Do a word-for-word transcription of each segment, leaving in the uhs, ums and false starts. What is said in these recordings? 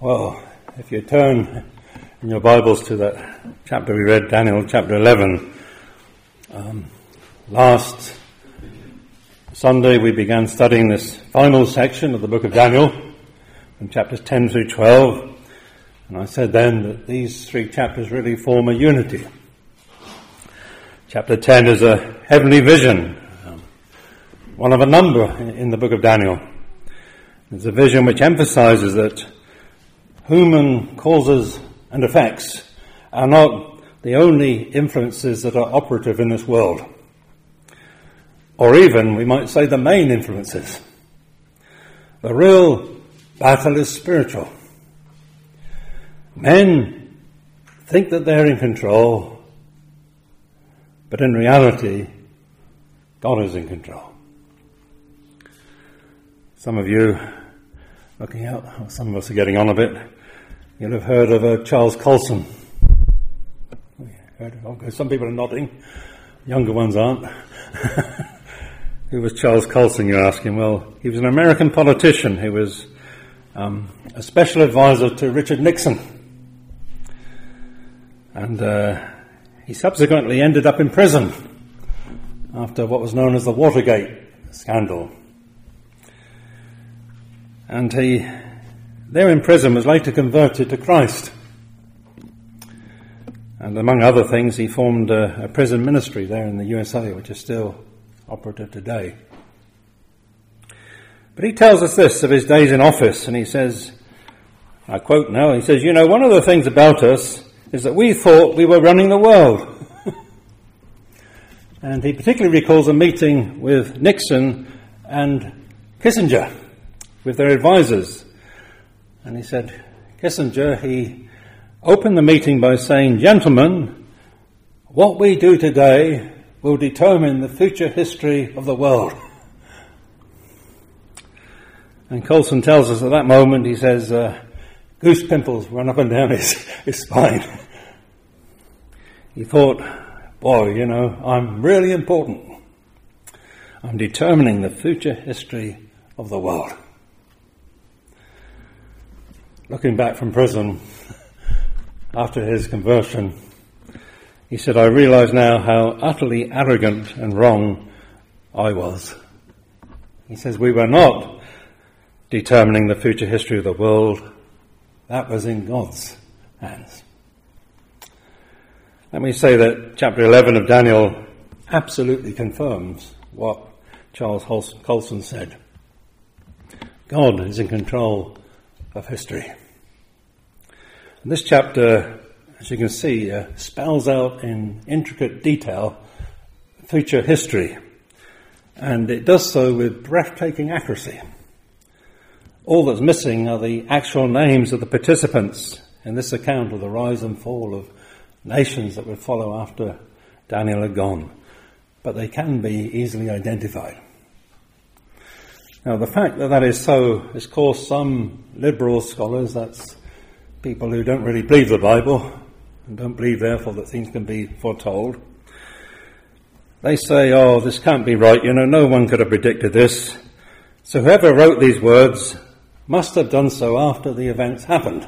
Well, if you turn in your Bibles to that chapter we read, Daniel chapter eleven, um, last Sunday we began studying this final section of the book of Daniel, from chapters ten through twelve, and I said then that these three chapters really form a unity. Chapter ten is a heavenly vision, um, one of a number in, in the book of Daniel. It's a vision which emphasizes that human causes and effects are not the only influences that are operative in this world. Or even, we might say, the main influences. The real battle is spiritual. Men think that they're in control, but in reality, God is in control. Some of you, looking out, some of us are getting on a bit, you'll have heard of uh, Charles Colson. Okay, some people are nodding, younger ones aren't. Who was Charles Colson, you're asking? Well, he was an American politician who was um, a special advisor to Richard Nixon. And uh, he subsequently ended up in prison after what was known as the Watergate scandal. And he, there in prison, was later converted to Christ. And among other things, he formed a, a prison ministry there in the U S A, which is still operative today. But he tells us this of his days in office, and he says, I quote now, he says, you know, one of the things about us is that we thought we were running the world. And he particularly recalls a meeting with Nixon and Kissinger, with their advisors. And he said, Kissinger, he opened the meeting by saying, gentlemen, what we do today will determine the future history of the world. And Colson tells us at that moment, he says, uh, goose pimples run up and down his, his spine. He thought, boy, you know, I'm really important. I'm determining the future history of the world. Looking back from prison after his conversion, he said, I realize now how utterly arrogant and wrong I was. He says, we were not determining the future history of the world. That was in God's hands. Let me say that chapter eleven of Daniel absolutely confirms what Charles Colson said. God is in control of history. And this chapter, as you can see, uh, spells out in intricate detail future history, and it does so with breathtaking accuracy. All that's missing are the actual names of the participants in this account of the rise and fall of nations that would follow after Daniel had gone, but they can be easily identified. Now, the fact that that is so has caused some liberal scholars, that's people who don't really believe the Bible and don't believe, therefore, that things can be foretold. They say, oh, this can't be right. You know, no one could have predicted this. So whoever wrote these words must have done so after the events happened.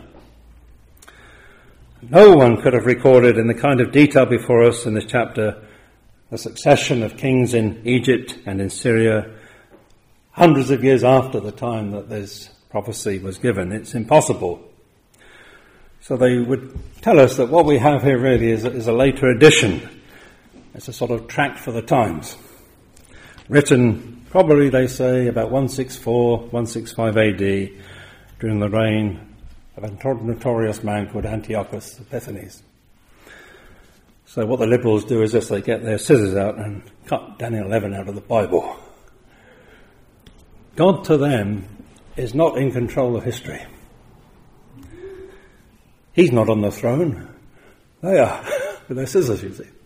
No one could have recorded in the kind of detail before us in this chapter the succession of kings in Egypt and in Syria hundreds of years after the time that this prophecy was given. It's impossible. So they would tell us that what we have here really is a, is a later edition. It's a sort of tract for the times. Written probably, they say, about one sixty-four, one sixty-five A D, during the reign of a notorious man called Antiochus Epiphanes. So what the liberals do is this, they get their scissors out and cut Daniel eleven out of the Bible. God to them is not in control of history. He's not on the throne. They are, with their scissors, you see.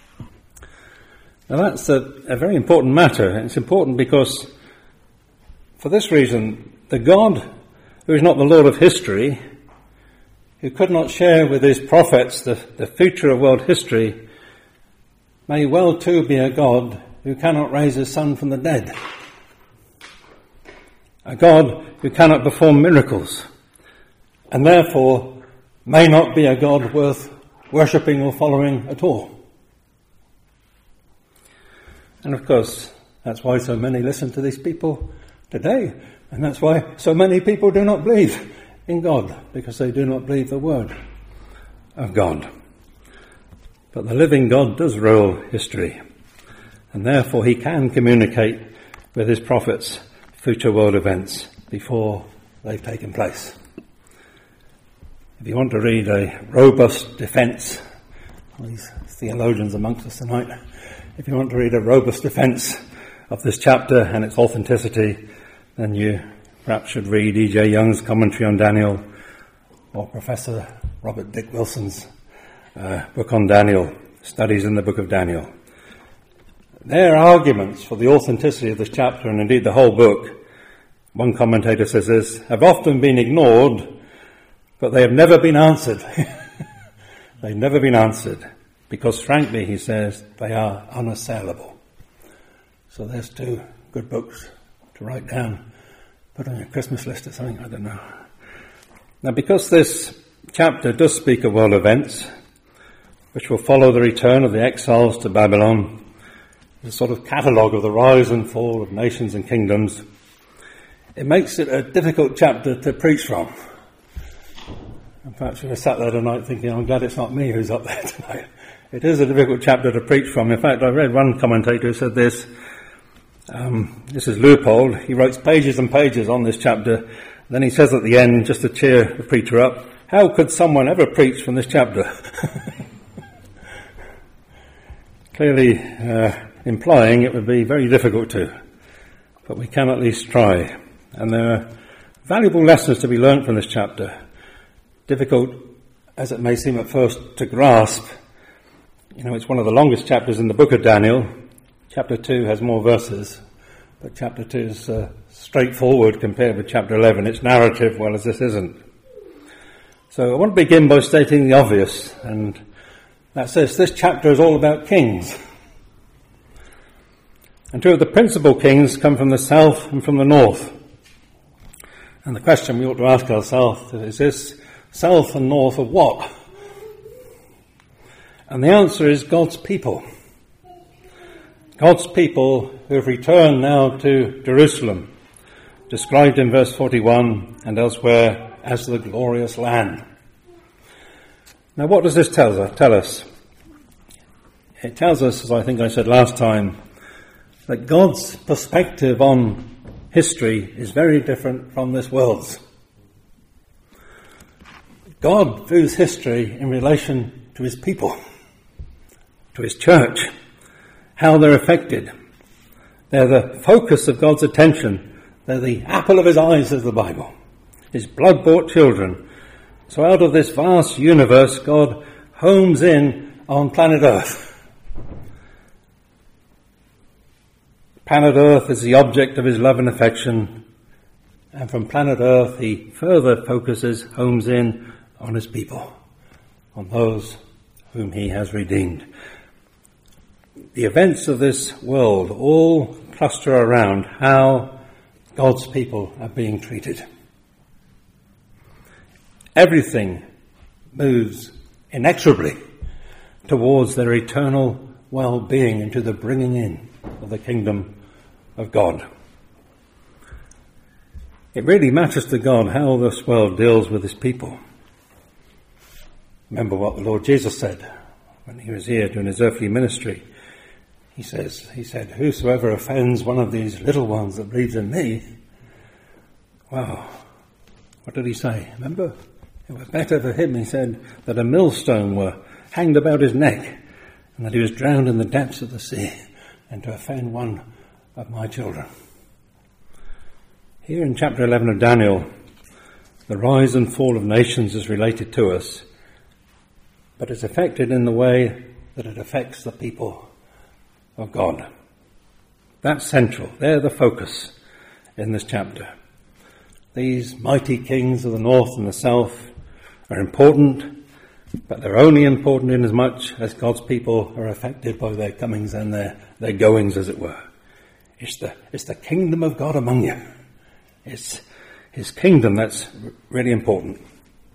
Now that's a, a very important matter. It's important because, for this reason, the God who is not the Lord of history, who could not share with his prophets the, the future of world history, may well too be a God who cannot raise his son from the dead. A God who cannot perform miracles and therefore may not be a God worth worshipping or following at all. And of course, that's why so many listen to these people today, and that's why so many people do not believe in God, because they do not believe the word of God. But the living God does rule history, and therefore he can communicate with his prophets future world events before they've taken place. If you want to read a robust defence, these theologians amongst us tonight, if you want to read a robust defence of this chapter and its authenticity, then you perhaps should read E J Young's commentary on Daniel, or Professor Robert Dick Wilson's uh, book on Daniel, Studies in the Book of Daniel. Their arguments for the authenticity of this chapter, and indeed the whole book, one commentator says this, have often been ignored, but they have never been answered. They've never been answered, because frankly, he says, they are unassailable. So there's two good books to write down, put on your Christmas list or something, I don't know. Now, because this chapter does speak of world events, which will follow the return of the exiles to Babylon, a sort of catalogue of the rise and fall of nations and kingdoms, it makes it a difficult chapter to preach from. In fact, you were sat there tonight thinking, I'm glad it's not me who's up there tonight. It is a difficult chapter to preach from. In fact, I read one commentator who said this, um, this is Leupold, he writes pages and pages on this chapter, then he says at the end, just to cheer the preacher up, how could someone ever preach from this chapter? Clearly uh, implying it would be very difficult to, but we can at least try. And there are valuable lessons to be learnt from this chapter. Difficult as it may seem at first to grasp. You know, it's one of the longest chapters in the book of Daniel. Chapter two has more verses, but chapter two is uh, straightforward compared with chapter eleven. It's narrative, well as this isn't. So I want to begin by stating the obvious, and that says this chapter is all about kings. And two of the principal kings come from the south and from the north. And the question we ought to ask ourselves is this south and north of what? And the answer is God's people. God's people who have returned now to Jerusalem, described in verse forty-one and elsewhere as the glorious land. Now what does this tell us? Tell us? It tells us, as I think I said last time, that God's perspective on history is very different from this world's. God views history in relation to his people, to his church, how they're affected. They're the focus of God's attention. They're the apple of his eyes, says the Bible. His blood-bought children. So out of this vast universe, God homes in on planet Earth. Planet Earth is the object of his love and affection. And from planet Earth, he further focuses, homes in on his people, on those whom he has redeemed. The events of this world all cluster around how God's people are being treated. Everything moves inexorably towards their eternal well-being and to the bringing in of the kingdom of God. It really matters to God how this world deals with his people. Remember what the Lord Jesus said when he was here doing his earthly ministry. He says, he said, whosoever offends one of these little ones that believes in me, wow, what did he say? Remember? It was better for him, he said, that a millstone were hanged about his neck and that he was drowned in the depths of the sea than to offend one of my children. Here in chapter eleven of Daniel, the rise and fall of nations is related to us, but it's affected in the way that it affects the people of God. That's central. They're the focus in this chapter. These mighty kings of the north and the south are important, but they're only important in as much as God's people are affected by their comings and their, their goings, as it were. It's the, it's the kingdom of God among you. It's his kingdom that's really important.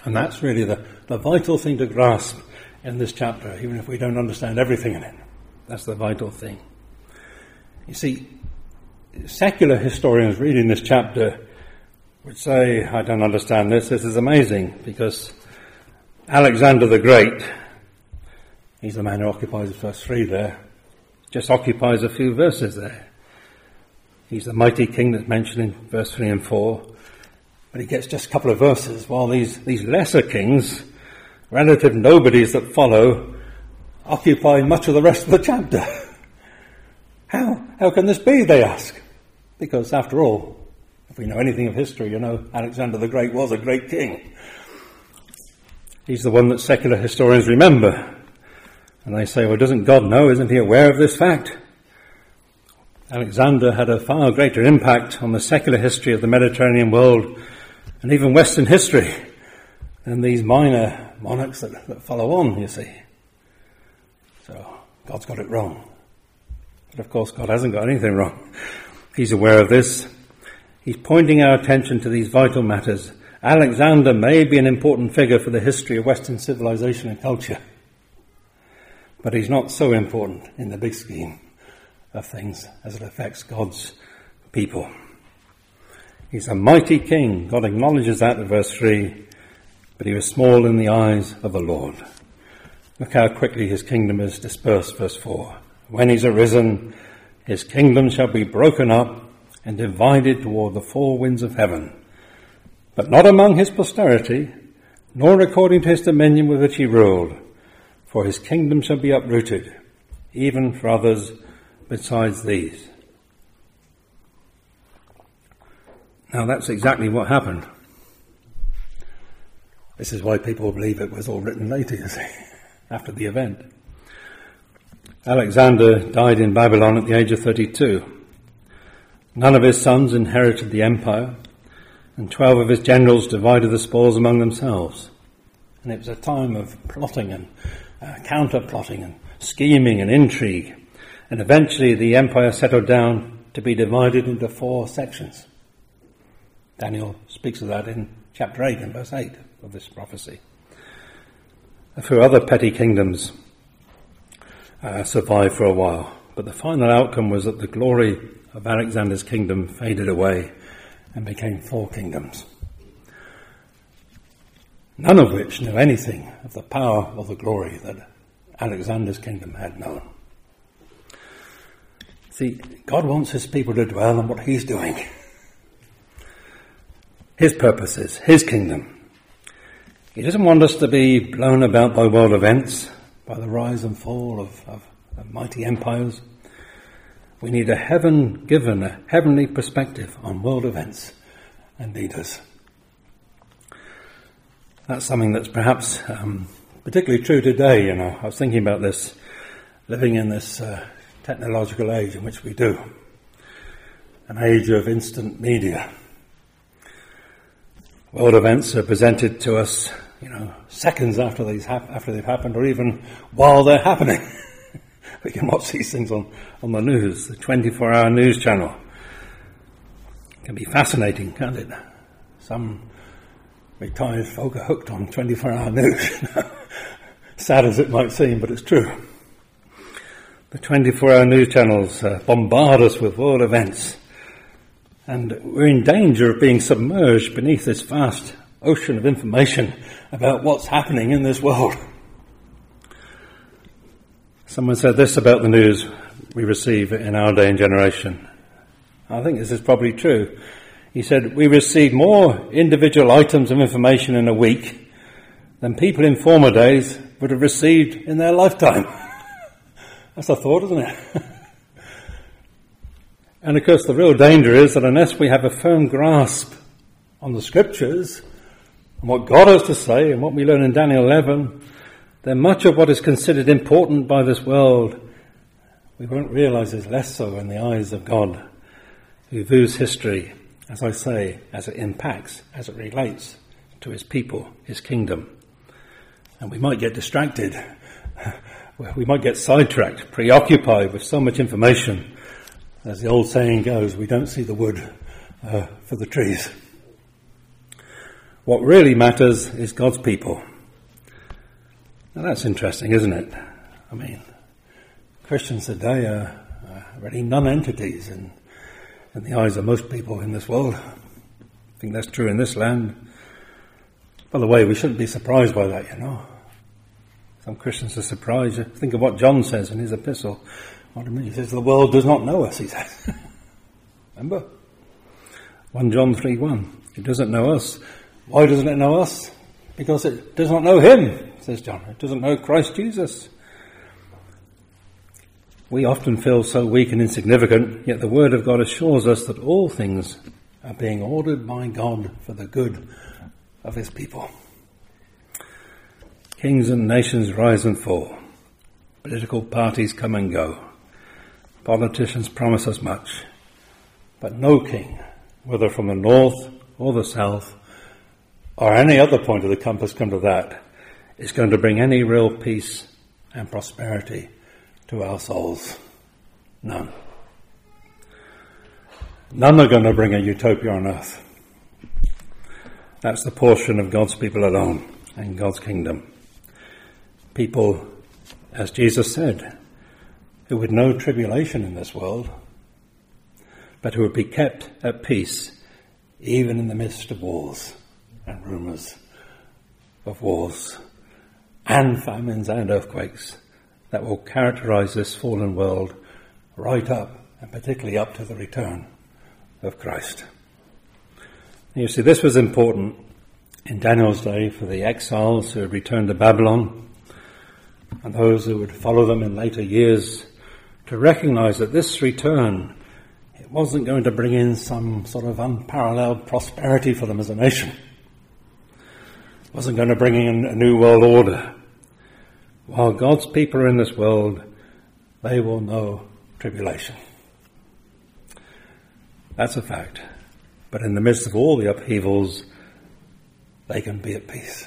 And that's really the, the vital thing to grasp in this chapter, even if we don't understand everything in it. That's the vital thing. You see, secular historians reading this chapter would say, I don't understand this, this is amazing, because Alexander the Great, he's the man who occupies verse three there, just occupies a few verses there. He's the mighty king that's mentioned in verse three and four, but he gets just a couple of verses, while these, these lesser kings, relative nobodies that follow, occupy much of the rest of the chapter. How? How can this be, they ask? Because after all, if we know anything of history, you know Alexander the Great was a great king. He's the one that secular historians remember. And they say, well, doesn't God know? Isn't he aware of this fact? Alexander had a far greater impact on the secular history of the Mediterranean world and even Western history than these minor monarchs that, that follow on, you see. So God's got it wrong. But of course God hasn't got anything wrong. He's aware of this. He's pointing our attention to these vital matters. Alexander may be an important figure for the history of Western civilization and culture, but he's not so important in the big scheme of things as it affects God's people. He's a mighty king. God acknowledges that in verse three, but he was small in the eyes of the Lord. Look how quickly his kingdom is dispersed, verse four. When he's arisen, his kingdom shall be broken up and divided toward the four winds of heaven, but not among his posterity, nor according to his dominion with which he ruled, for his kingdom shall be uprooted, even for others besides these. Now that's exactly what happened. This is why people believe it was all written later, you see, after the event. Alexander died in Babylon at the age of thirty-two. None of his sons inherited the empire, and twelve of his generals divided the spoils among themselves. And it was a time of plotting and uh, counter-plotting and scheming and intrigue. And eventually the empire settled down to be divided into four sections. Daniel speaks of that in chapter eight and verse eight of this prophecy. A few other petty kingdoms uh, survived for a while, but the final outcome was that the glory of Alexander's kingdom faded away and became four kingdoms, none of which knew anything of the power or the glory that Alexander's kingdom had known. See, God wants his people to dwell on what he's doing. His purposes, his kingdom. He doesn't want us to be blown about by world events, by the rise and fall of, of, of mighty empires. We need a heaven-given, a heavenly perspective on world events and leaders. That's something that's perhaps um, particularly true today. You know, I was thinking about this, living in this uh, technological age in which we do, an age of instant media. World events are presented to us, you know, seconds after these hap- after they've happened, or even while they're happening. We can watch these things on, on the news, the twenty-four hour news channel. It can be fascinating, can't it? Some retired folk are hooked on twenty-four hour news. Sad as it might seem, but it's true. The twenty-four hour news channels uh, bombard us with world events. And we're in danger of being submerged beneath this vast ocean of information about what's happening in this world. Someone said this about the news we receive in our day and generation. I think this is probably true. He said, we receive more individual items of information in a week than people in former days would have received in their lifetime. That's a thought, isn't it? And of course the real danger is that unless we have a firm grasp on the scriptures and what God has to say and what we learn in Daniel eleven, then much of what is considered important by this world we won't realize is less so in the eyes of God, who views history, as I say, as it impacts, as it relates to his people, his kingdom. And we might get distracted, we might get sidetracked, preoccupied with so much information. As the old saying goes, we don't see the wood uh, for the trees. What really matters is God's people. Now that's interesting, isn't it? I mean, Christians today are, are really non-entities in, in the eyes of most people in this world. I think that's true in this land. By the way, we shouldn't be surprised by that, you know. Some Christians are surprised. Think of what John says in his epistle. What do you mean? He says, the world does not know us, he says. Remember? First John three one. It doesn't know us. Why doesn't it know us? Because it does not know him, says John. It doesn't know Christ Jesus. We often feel so weak and insignificant, yet the Word of God assures us that all things are being ordered by God for the good of his people. Kings and nations rise and fall. Political parties come and go. Politicians promise us much. But no king, whether from the north or the south, or any other point of the compass come to that, is going to bring any real peace and prosperity to our souls. None. None are going to bring a utopia on earth. That's the portion of God's people alone and God's kingdom. People, as Jesus said, who would know tribulation in this world, but who would be kept at peace even in the midst of wars and rumours of wars and famines and earthquakes that will characterise this fallen world right up, and particularly up to the return of Christ. You see, this was important in Daniel's day for the exiles who had returned to Babylon and those who would follow them in later years to recognise that this return, it wasn't going to bring in some sort of unparalleled prosperity for them as a nation. It wasn't going to bring in a new world order. While God's people are in this world, they will know tribulation. That's a fact. But in the midst of all the upheavals, they can be at peace.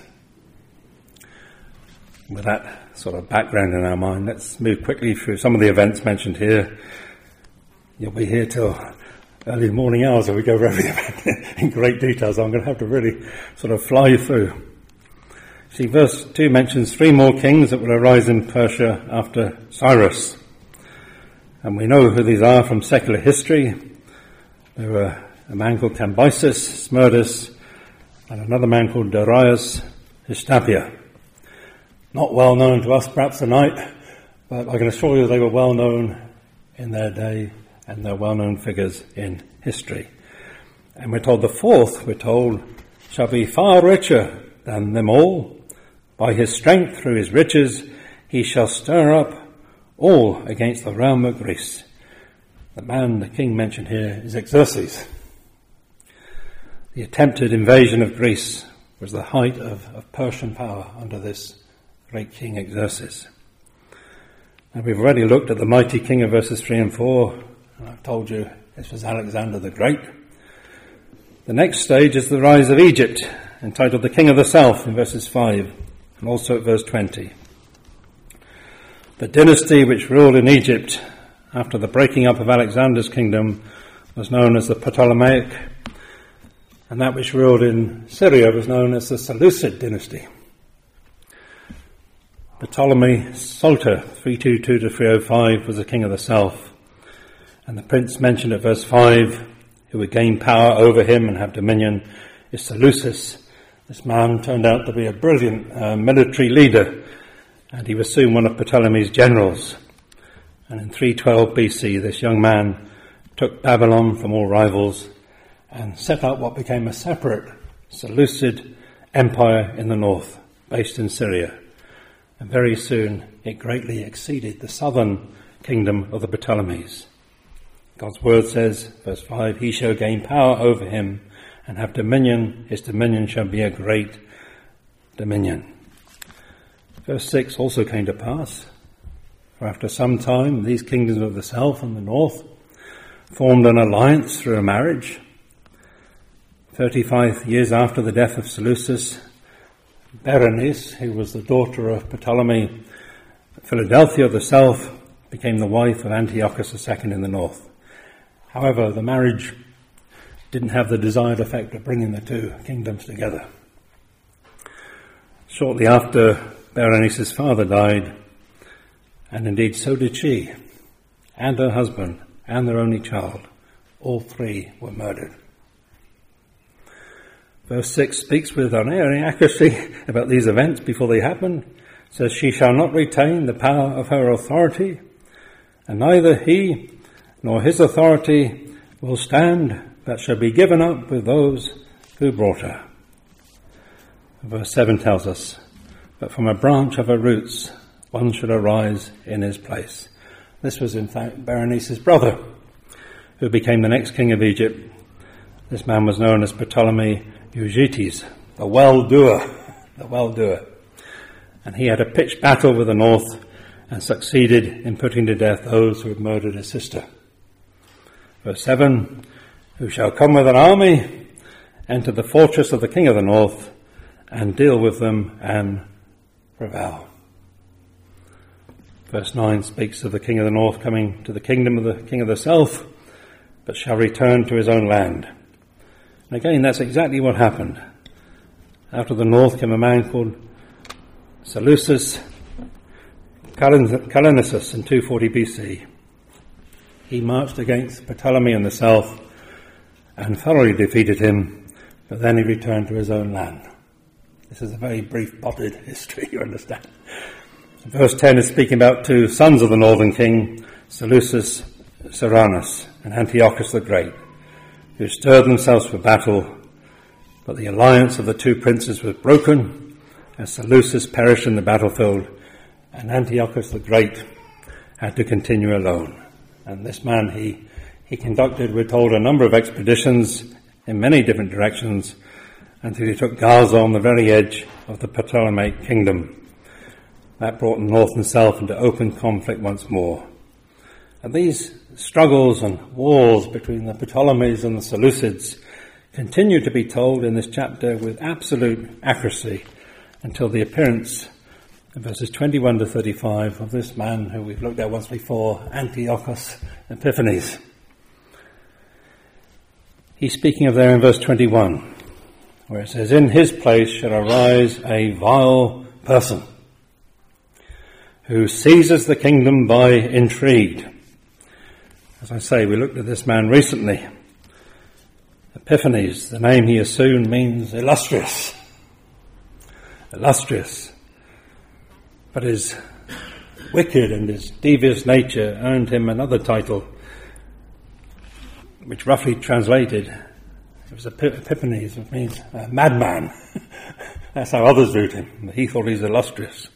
With that sort of background in our mind, let's move quickly through some of the events mentioned here. You'll be here till early morning hours, and we go over every event in great detail, so I'm going to have to really sort of fly you through. See, verse two mentions three more kings that will arise in Persia after Cyrus. And we know who these are from secular history. There were a man called Cambyses, Smerdis, and another man called Darius Hystaspes. Not well known to us perhaps tonight, but I can assure you they were well known in their day and they're well known figures in history. And we're told the fourth, we're told, shall be far richer than them all. By his strength through his riches he shall stir up all against the realm of Greece. The man, the king mentioned here, is Xerxes. The attempted invasion of Greece was the height of, of Persian power under this great king Xerxes. And we've already looked at the mighty king of verses three and four, and I've told you this was Alexander the Great. The next stage is the rise of Egypt, entitled the King of the South in verses five, and also at verse twenty. The dynasty which ruled in Egypt after the breaking up of Alexander's kingdom was known as the Ptolemaic, and that which ruled in Syria was known as the Seleucid dynasty. Ptolemy Soter, three twenty-two to three oh five, was the king of the south. And the prince mentioned at verse five, who would gain power over him and have dominion, is Seleucus. This man turned out to be a brilliant uh, military leader, and he was soon one of Ptolemy's generals. And in three twelve B C, this young man took Babylon from all rivals and set up what became a separate Seleucid empire in the north, based in Syria. And very soon it greatly exceeded the southern kingdom of the Ptolemies. God's word says, verse five, he shall gain power over him and have dominion. His dominion shall be a great dominion. Verse six also came to pass. For after some time, these kingdoms of the south and the north formed an alliance through a marriage. Thirty-five years after the death of Seleucus, Berenice, who was the daughter of Ptolemy, Philadelphia of the south, became the wife of Antiochus the second in the north. However, the marriage didn't have the desired effect of bringing the two kingdoms together. Shortly after Berenice's father died, and indeed so did she, and her husband, and their only child. All three were murdered. Verse six speaks with unerring accuracy about these events before they happen. It says, she shall not retain the power of her authority, and neither he nor his authority will stand, but shall be given up with those who brought her. Verse seven tells us, but from a branch of her roots one should arise in his place. This was in fact Berenice's brother, who became the next king of Egypt. This man was known as Ptolemy Euergetes, the well-doer, the well-doer. And he had a pitched battle with the north and succeeded in putting to death those who had murdered his sister. Verse seven, who shall come with an army, enter the fortress of the king of the north, and deal with them and prevail. Verse nine speaks of the king of the north coming to the kingdom of the king of the south, but shall return to his own land. And again, that's exactly what happened. Out of the north came a man called Seleucus Calenus in two forty B C. He marched against Ptolemy in the south and thoroughly defeated him, but then he returned to his own land. This is a very brief, potted history, you understand. Verse ten is speaking about two sons of the northern king, Seleucus Calenus and Antiochus the Great, who stirred themselves for battle, but the alliance of the two princes was broken, as Seleucus perished in the battlefield, and Antiochus the Great had to continue alone. And this man, he, he conducted, we're told, a number of expeditions in many different directions until he took Gaza on the very edge of the Ptolemaic kingdom. That brought the north and south into open conflict once more. And these struggles and wars between the Ptolemies and the Seleucids continue to be told in this chapter with absolute accuracy until the appearance in verses twenty-one to thirty-five of this man who we've looked at once before, Antiochus Epiphanes. He's speaking of there in verse twenty-one, where it says, in his place shall arise a vile person who seizes the kingdom by intrigue. As I say, we looked at this man recently. Epiphanes, the name he assumed, means illustrious. Illustrious. But his wicked and his devious nature earned him another title, which roughly translated, it was Epiphanes, which means uh, madman. That's how others viewed him. He thought he was illustrious.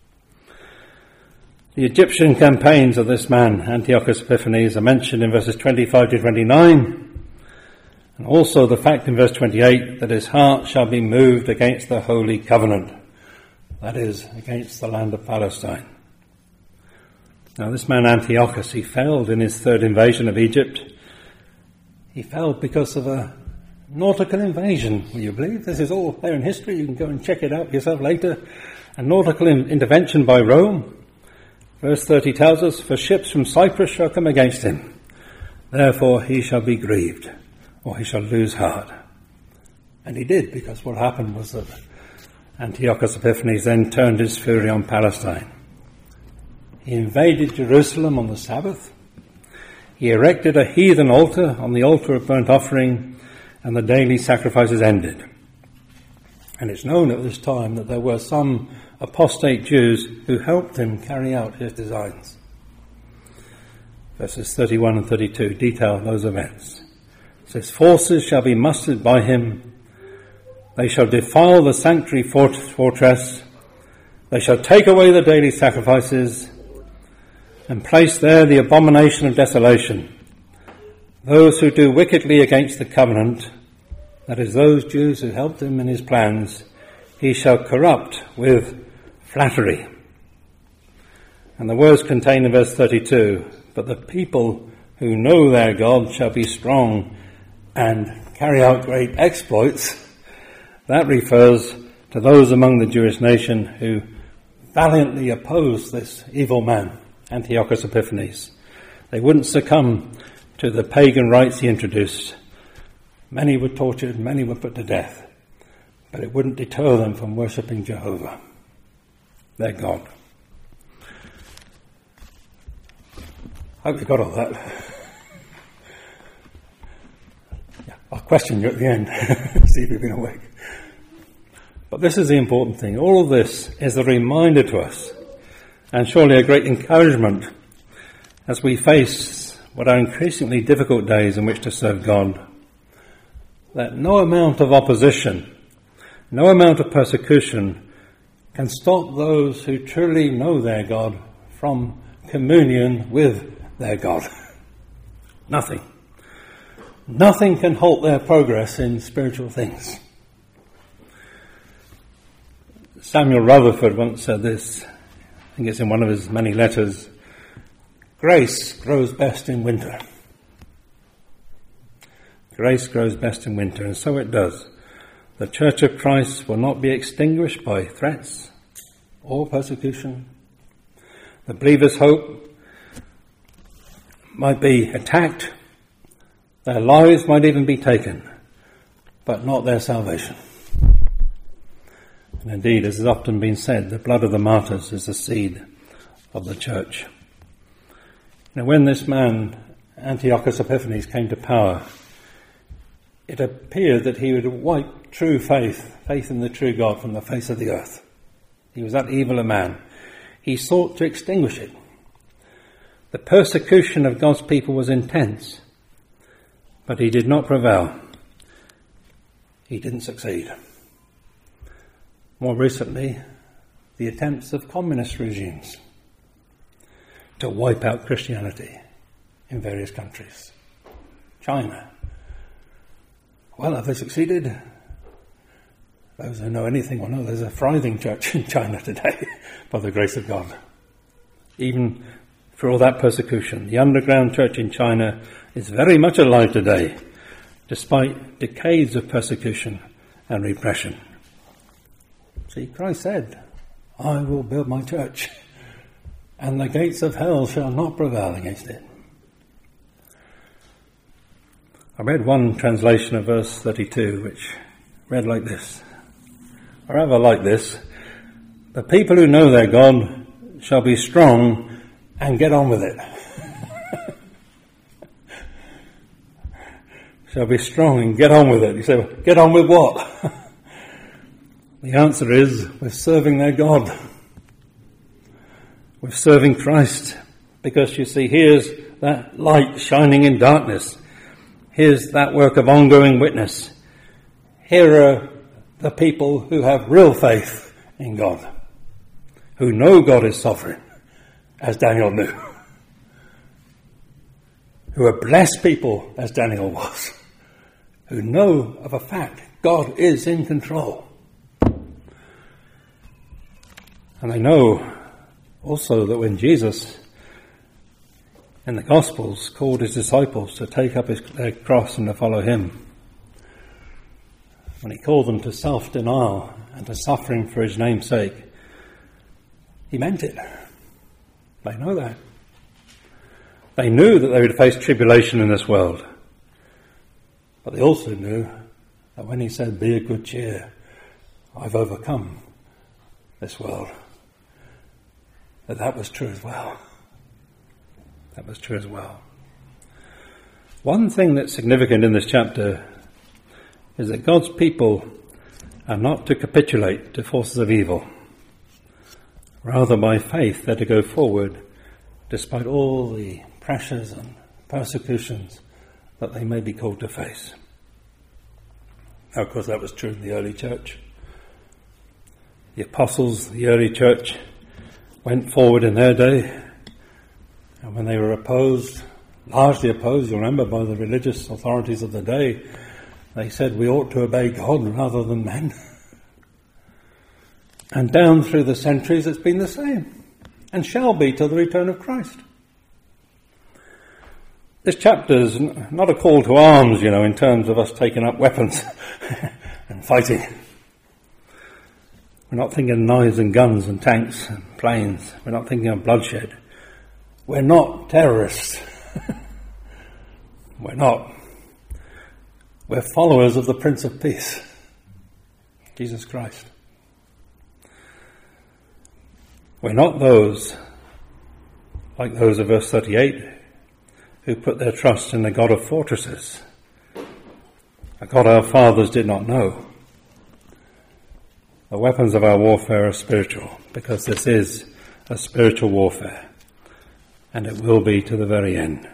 The Egyptian campaigns of this man, Antiochus Epiphanes, are mentioned in verses twenty-five to twenty-nine, and also the fact in verse twenty-eight that his heart shall be moved against the holy covenant, that is, against the land of Palestine. Now this man Antiochus, he failed in his third invasion of Egypt. He failed because of a nautical invasion, will you believe? This is all there in history. You can go and check it out yourself later. A nautical in- intervention by Rome. Verse thirty tells us, for ships from Cyprus shall come against him. Therefore he shall be grieved, or he shall lose heart. And he did, because what happened was that Antiochus Epiphanes then turned his fury on Palestine. He invaded Jerusalem on the Sabbath. He erected a heathen altar on the altar of burnt offering, and the daily sacrifices ended. And it's known at this time that there were some apostate Jews who helped him carry out his designs. Verses thirty-one and thirty-two detail those events. It says, forces shall be mustered by him. They shall defile the sanctuary fortress. They shall take away the daily sacrifices and place there the abomination of desolation. Those who do wickedly against the covenant, that is, those Jews who helped him in his plans, he shall corrupt with flattery. And the words contained in verse thirty-two, but the people who know their God shall be strong and carry out great exploits. That refers to those among the Jewish nation who valiantly opposed this evil man, Antiochus Epiphanes. They wouldn't succumb to the pagan rites he introduced. Many were tortured, many were put to death. but it wouldn't deter them from worshipping Jehovah, their God. I hope you got all that. Yeah, I'll question you at the end, see if you've been awake. But this is the important thing. All of this is a reminder to us, and surely a great encouragement as we face what are increasingly difficult days in which to serve God, that no amount of opposition, no amount of persecution can stop those who truly know their God from communion with their God. Nothing. Nothing can halt their progress in spiritual things. Samuel Rutherford once said this, I think it's in one of his many letters: grace grows best in winter. Grace grows best in winter, and so it does. The Church of Christ will not be extinguished by threats or persecution. The believer's hope might be attacked, their lives might even be taken, but not their salvation. And indeed, as has often been said, the blood of the martyrs is the seed of the church. Now, when this man, Antiochus Epiphanes, came to power, it appeared that he would wipe true faith, faith in the true God, from the face of the earth. He was that evil a man. He sought to extinguish it. The persecution of God's people was intense, but he did not prevail. He didn't succeed. More recently, the attempts of communist regimes to wipe out Christianity in various countries. China. Well, have they succeeded? Those who know anything will know there's a thriving church in China today, by the grace of God. Even for all that persecution, the underground church in China is very much alive today, despite decades of persecution and repression. See, Christ said, I will build my church, and the gates of hell shall not prevail against it. I read one translation of verse thirty-two, which read like this, or rather like this: the people who know their God shall be strong and get on with it. Shall be strong and get on with it. You say, well, get on with what? The answer is, with serving their God. With serving Christ. Because you see, here's that light shining in darkness. Here's that work of ongoing witness. Here are the people who have real faith in God, who know God is sovereign, as Daniel knew, who are blessed people, as Daniel was, who know of a fact, God is in control. And they know also that when Jesus, in the Gospels, called his disciples to take up his, their cross and to follow him, when he called them to self-denial and to suffering for his name's sake, he meant it. They know that. They knew that they would face tribulation in this world. But they also knew that when he said, be of good cheer, I've overcome this world, that that was true as well. That was true as well. One thing that's significant in this chapter is that God's people are not to capitulate to forces of evil. Rather, by faith, they're to go forward despite all the pressures and persecutions that they may be called to face. Now, of course, that was true in the early church. The apostles, the early church, went forward in their day, and when they were opposed, largely opposed, you'll remember, by the religious authorities of the day, they said we ought to obey God rather than men. And down through the centuries it's been the same, and shall be till the return of Christ. This chapter is not a call to arms, you know, in terms of us taking up weapons and fighting. We're not thinking of knives and guns and tanks and planes. We're not thinking of bloodshed. We're not terrorists. We're not. We're followers of the Prince of Peace. Jesus Christ. We're not those, like those of verse thirty-eight, who put their trust in the God of fortresses, a God our fathers did not know. The weapons of our warfare are spiritual, because this is a spiritual warfare, and it will be to the very end.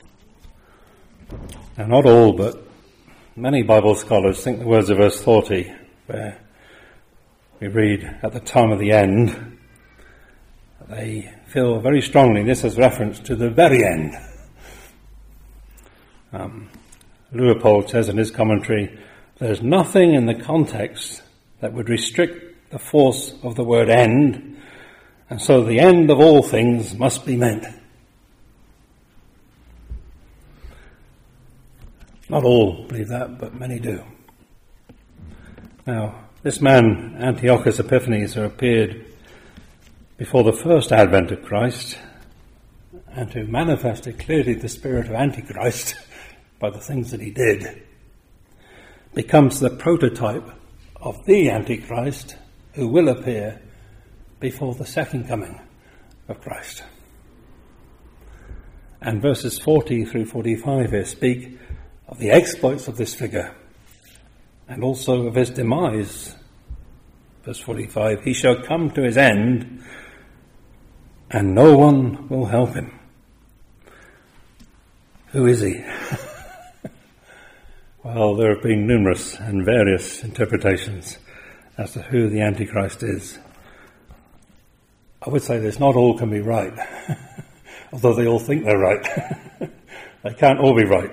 Now, not all, but many Bible scholars think the words of verse forty, where we read, at the time of the end, they feel very strongly this has reference to the very end. Um, Leopold says in his commentary, there's nothing in the context that would restrict the force of the word end, and so the end of all things must be meant. Not all believe that, but many do. Now, this man, Antiochus Epiphanes, who appeared before the first advent of Christ, and who manifested clearly the spirit of Antichrist by the things that he did, becomes the prototype of the Antichrist who will appear before the second coming of Christ. And verses forty through forty-five here speak of the exploits of this figure and also of his demise. Verse forty-five, he shall come to his end and no one will help him. Who is he? Well, there have been numerous and various interpretations as to who the Antichrist is. I would say this, not all can be right, although they all think they're right. They can't all be right.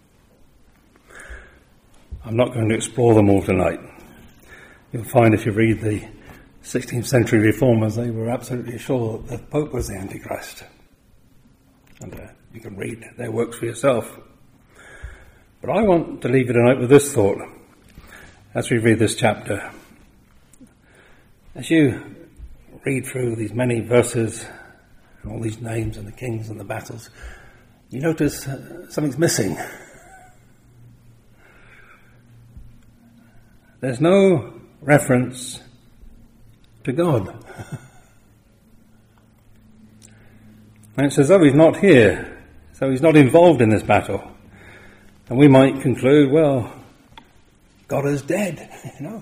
I'm not going to explore them all tonight. You'll find if you read the sixteenth century reformers, they were absolutely sure that the Pope was the Antichrist. And uh, you can read their works for yourself. But I want to leave you tonight with this thought as we read this chapter. As you read through these many verses and all these names and the kings and the battles, you notice uh, something's missing. There's no reference to God. And it's as though he's not here, so he's not involved in this battle. And we might conclude, well, God is dead, you know.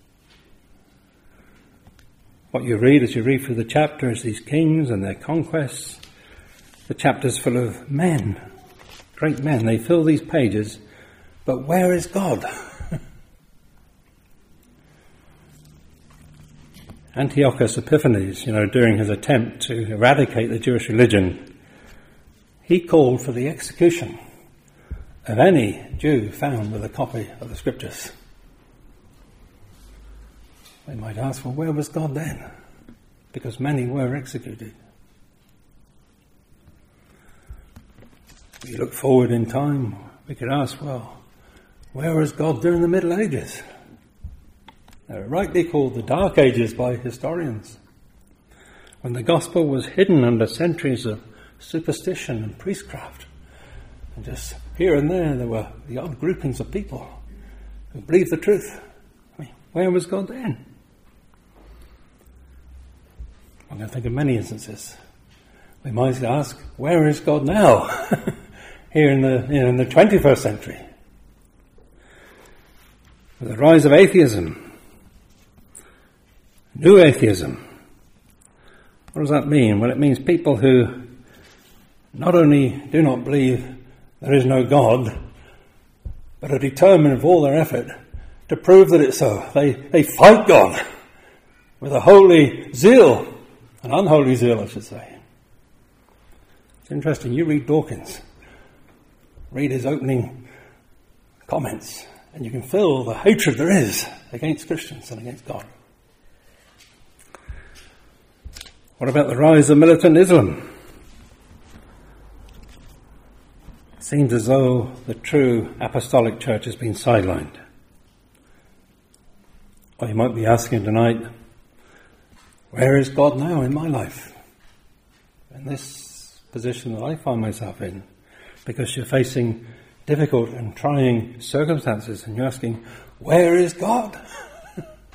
What you read as you read through the chapter is these kings and their conquests. The chapter's full of men, great men. They fill these pages, but where is God? Antiochus Epiphanes, you know, during his attempt to eradicate the Jewish religion, he called for the execution of any Jew found with a copy of the Scriptures. They might ask, well, where was God then? Because many were executed. If you look forward in time, we could ask, well, where was God during the Middle Ages? They're rightly called the Dark Ages by historians, when the gospel was hidden under centuries of superstition and priestcraft. And just here and there, there were the odd groupings of people who believed the truth. I mean, where was God then? I'm going to think of many instances. We might ask, where is God now? Here in the, you know, in the twenty-first century. With the rise of atheism, new atheism. What does that mean? Well, it means people who not only do not believe there is no God, but are determined with all their effort to prove that it's so. They, they fight God with a holy zeal, an unholy zeal, I should say. It's interesting. You read Dawkins, read his opening comments, and you can feel the hatred there is against Christians and against God. What about the rise of militant Islam? It seems as though the true apostolic church has been sidelined. Or you might be asking tonight, where is God now in my life? In this position that I find myself in, because you're facing difficult and trying circumstances and you're asking, where is God?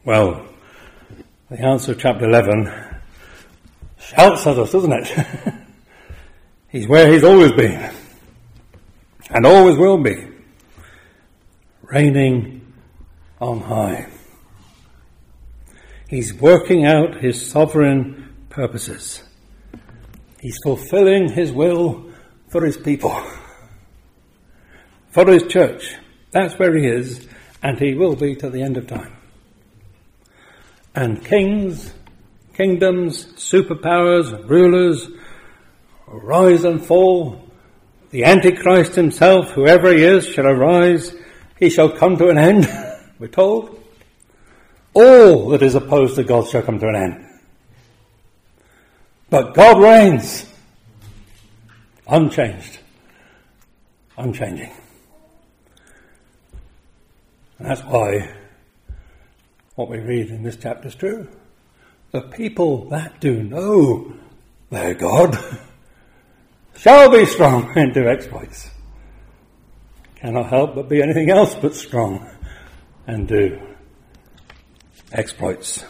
Well, the answer of chapter eleven shouts at us, doesn't it? He's where he's always been, and always will be, reigning on high. He's working out his sovereign purposes. He's fulfilling his will for his people, for his church. That's where he is, and he will be to the end of time. And kings, kingdoms, superpowers, rulers, rise and fall. The Antichrist himself, whoever he is, shall arise. He shall come to an end, we're told. All that is opposed to God shall come to an end. But God reigns, unchanged, unchanging. And that's why what we read in this chapter is true. The people that do know their God shall be strong and do exploits. Cannot help but be anything else but strong and do exploits.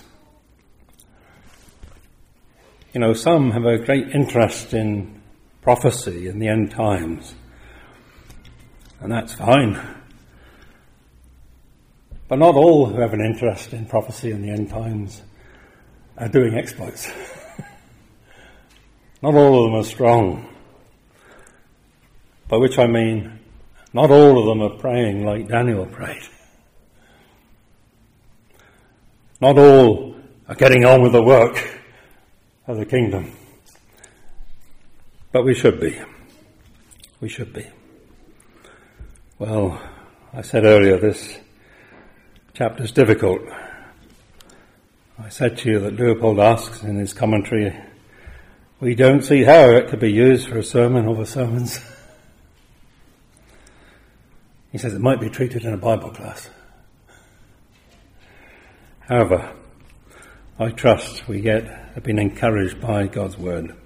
You know, some have a great interest in prophecy in the end times, and that's fine. But not all who have an interest in prophecy in the end times are doing exploits. Not all of them are strong. By which I mean, not all of them are praying like Daniel prayed. Not all are getting on with the work of the kingdom. But we should be. We should be. Well, I said earlier, this chapter is difficult. I said to you that Leopold asks in his commentary, we don't see how it could be used for a sermon over sermons. He says it might be treated in a Bible class. However, I trust we yet have been encouraged by God's word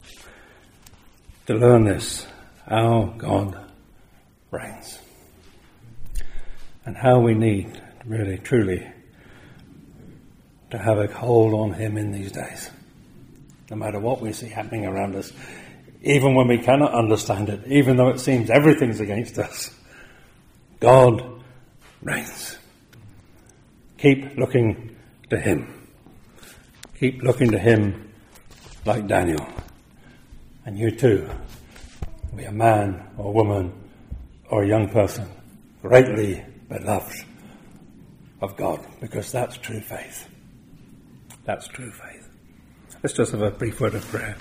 to learn this, how God reigns, and how we need really, truly, to have a hold on him in these days. No matter what we see happening around us, even when we cannot understand it, even though it seems everything's against us, God reigns. Keep looking to him. Keep looking to him like Daniel. And you too, be a man or woman or a young person, greatly beloved of God, because that's true faith. That's true faith. Let's just have a brief word of prayer.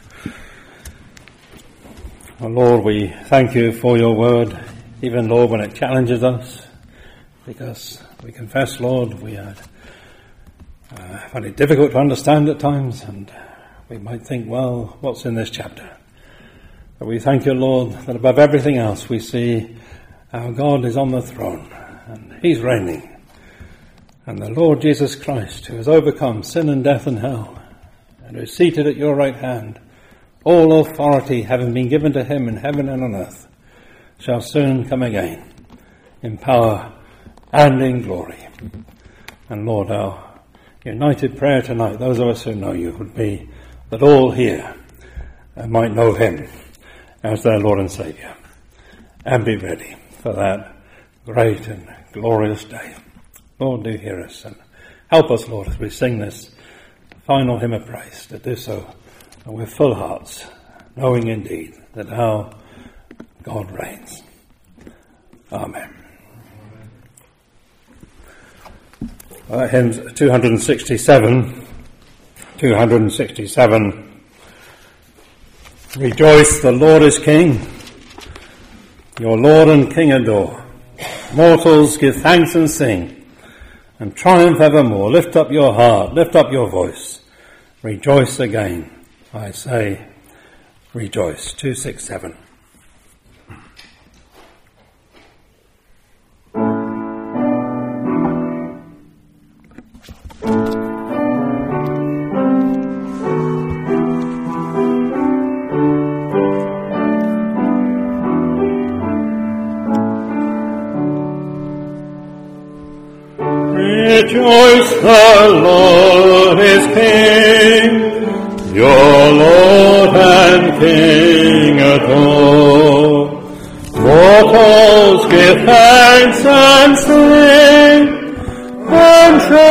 Oh Lord, we thank you for your word, even Lord when it challenges us, because we confess, Lord, we are, uh, find it difficult to understand at times, and we might think, well, what's in this chapter? But we thank you, Lord, that above everything else we see our God is on the throne, and he's reigning. And the Lord Jesus Christ, who has overcome sin and death and hell, and who is seated at your right hand, all authority having been given to him in heaven and on earth, shall soon come again, in power and in glory. And Lord, our united prayer tonight, those of us who know you, would be that all here might know him as their Lord and Saviour, and be ready for that great and glorious day. Lord, do hear us and help us, Lord, as we sing this final hymn of praise, to do so with full hearts, knowing indeed that our God reigns. Amen. Uh, hymns two sixty-seven, two sixty-seven. Rejoice, the Lord is King. Your Lord and King adore. Mortals, give thanks and sing, and triumph evermore. Lift up your heart, lift up your voice. Rejoice again, I say, rejoice. two sixty-seven. Rejoice, the Lord is King, your Lord and King adore. Mortals give thanks and sing, and